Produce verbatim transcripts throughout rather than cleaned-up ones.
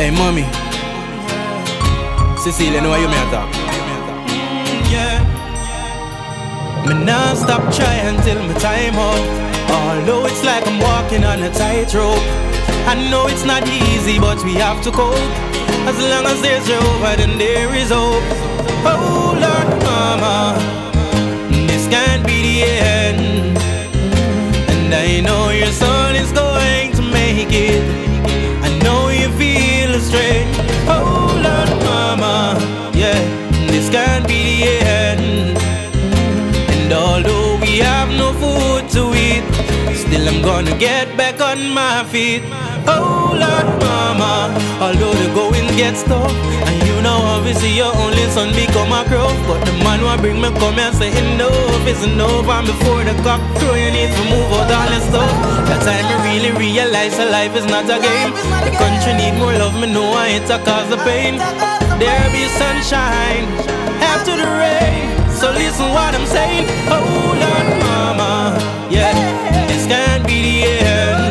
Hey, mommy. Cecilia, know why you may talk? Yeah. Me nah stop trying till my time up. Although it's like I'm walking on a tightrope. I know it's not easy, but we have to cope. As long as there's Jehovah, then there is hope. Oh Lord, mama, this can't be the end. And I know your son is going to make it. I know you feel the strain. Oh Lord, mama, yeah, this can't be the end. And although we have no food to eat, still I'm gonna get back on my feet. Oh Lord, mama, although the going gets tough, and you know obviously your only son become a crow, but the man who bring me come and say enough is enough. And before the cock crow, you need to move out all the stuff. That time I really realize that life is not a game. The country need more love, me know I ain't a cause the pain. There be sunshine after the rain, so listen what I'm saying. Oh Lord, mama, yeah, this can't be the end.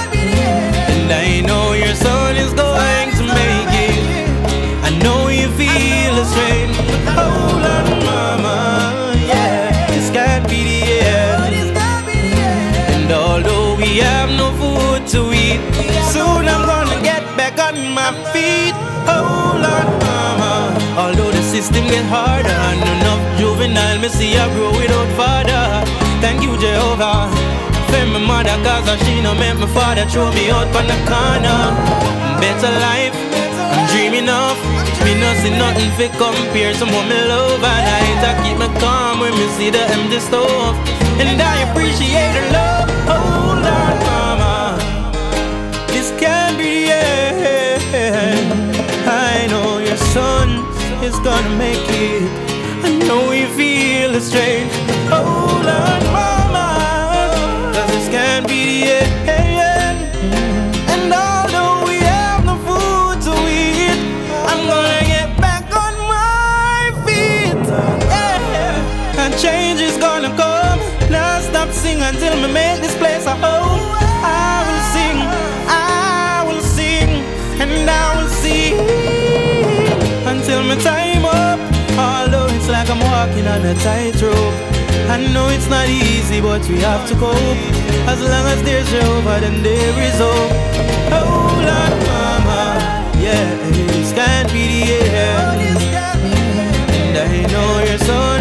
And I know your son is going to make it. I know you feel the strain. Oh Lord, mama, yeah, this can't be the end. And although we have no food to eat, soon I'm gonna get back on my feet. Oh Lord, mama, although the system get harder and enough juvenile me see I grow without father. Thank you Jehovah for my mother, cause she no make my father throw me out on the corner. Better life, I'm dreaming of. Me no see nothing fi compare to what me love. And I hate to keep me calm when me see the empty stove. And I appreciate the love. Oh Lord, mama, this can't be the end. I know your son is gonna make it. I know you feel the strain. Oh Lord, mama, cause this can't be the end. And although we have no food to eat, I'm gonna get back on my feet. Yeah. And change is gonna come. Now stop sing until me make this place a home. I will sing, I will sing, and I will sing until my time up. Although it's like I'm walking on a tightrope. I know it's not easy, but we have to cope. As long as there's Jehovah, then there is hope. Oh Lord, mama, yeah, this can't be the end. And I know your son